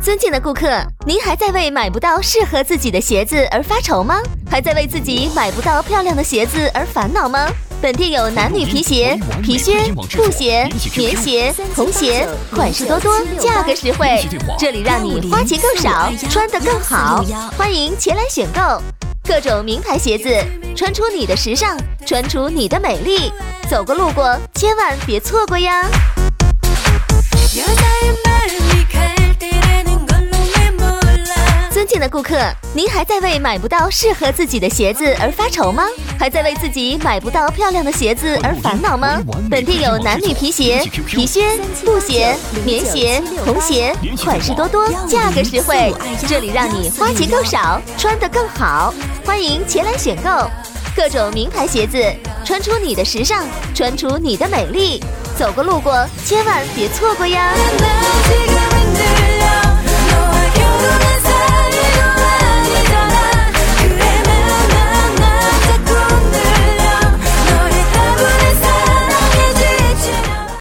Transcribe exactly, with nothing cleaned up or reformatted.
尊敬的顾客，您还在为买不到适合自己的鞋子而发愁吗？还在为自己买不到漂亮的鞋子而烦恼吗？本店有男女皮鞋、皮靴、布鞋、棉鞋、童鞋，款式多多，价格实惠，这里让你花钱更少，穿得更好。欢迎前来选购各种名牌鞋子，穿出你的时尚，穿出你的美丽。走过路过，千万别错过呀！尊敬的顾客，您还在为买不到适合自己的鞋子而发愁吗？还在为自己买不到漂亮的鞋子而烦恼吗？本店有男女皮鞋、皮靴、布鞋、棉鞋、童鞋，款式多多，价格实惠，这里让你花钱更少，穿得更好。欢迎前来选购各种名牌鞋子，穿出你的时尚，穿出你的美丽。走过路过，千万别错过呀！